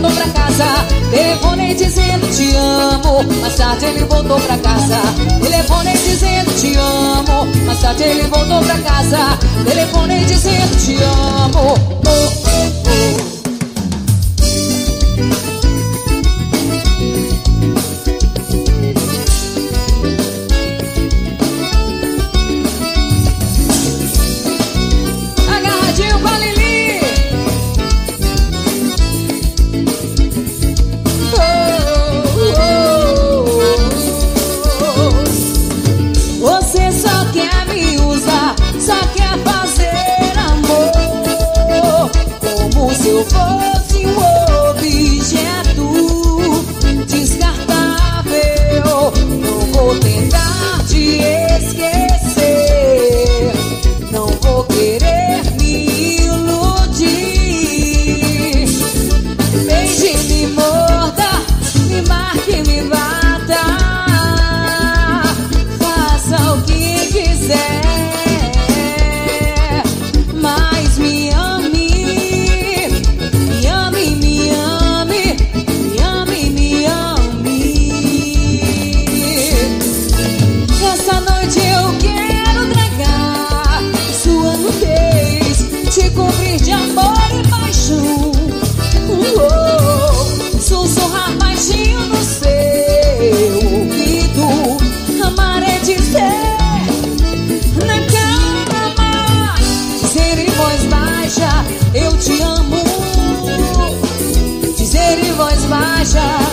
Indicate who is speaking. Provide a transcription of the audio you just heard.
Speaker 1: voltou pra casa. Telefonei dizendo te amo. Mais tarde ele voltou pra casa. Telefonei dizendo te amo. Mais tarde ele voltou pra casa. Telefonei dizendo te amo. Oh, oh, oh. Fosse um objeto descartável, não vou tentar te esquecer, não vou querer me iludir. Beije, me morda, me marque, me bata, faça o que quiser. Cobrir de amor e paixão, sussurrar baixinho no seu ouvido, amar é dizer na cama, dizer em voz baixa eu te amo, dizer em voz baixa